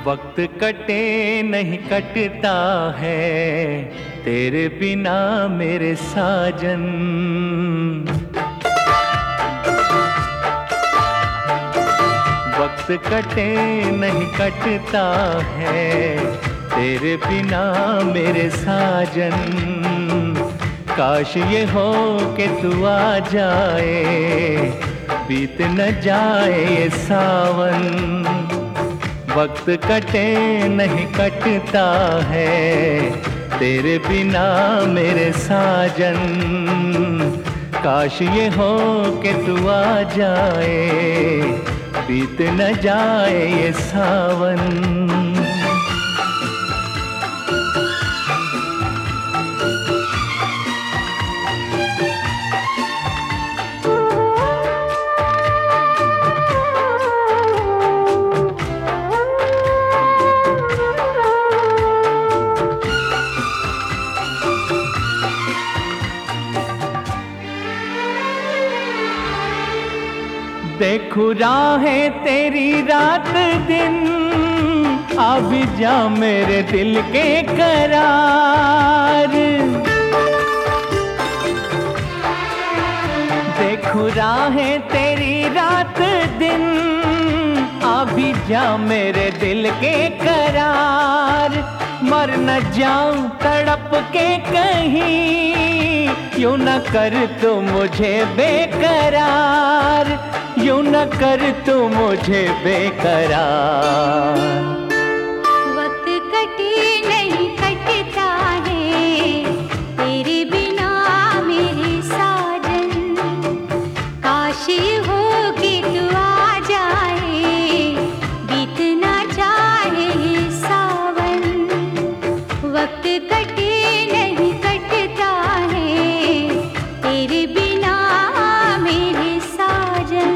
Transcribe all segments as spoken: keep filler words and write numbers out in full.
वक्त कटे नहीं कटता है तेरे बिना मेरे साजन। वक्त कटे नहीं कटता है तेरे बिना मेरे साजन। काश ये हो कि तू आ जाए, बीत न जाए ये सावन। वक्त कटे नहीं कटता है तेरे बिना मेरे साजन। काश ये हो कि तू आ जाए, बीत न जाए ये सावन। देखूं राहें तेरी रात दिन, आ भी जा मेरे दिल के करार। देखूं राहें तेरी रात दिन, आ भी जा मेरे दिल के करार। मर न जाऊं तड़प के कहीं, यूं न कर तू मुझे बेकरार, यूं न कर तू मुझे बेकरार। वक्त कटे नहीं कटता है तेरे बिना मेरे साजन। काश हो कि तू आ जाए, बीत ना जाए ये सावन। वक्त कटे नहीं कटता है तेरे बिना मेरे साजन।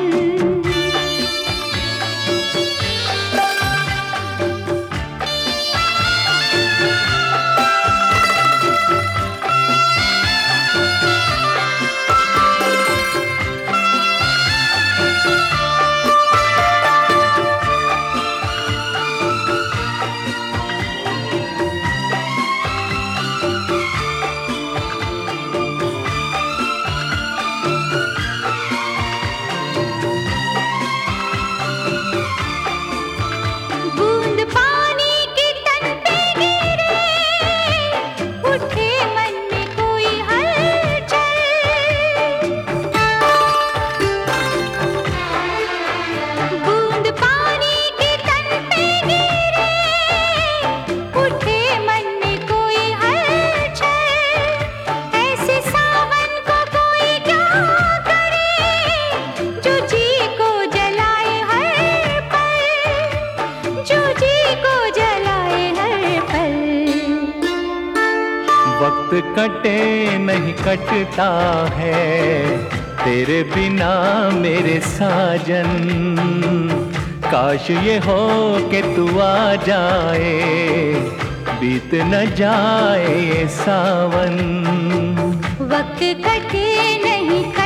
वक्त कटे नहीं कटता है तेरे बिना मेरे साजन। काश ये हो कि तू आ जाए, बीत न जाए ये सावन। वक्त कटे नहीं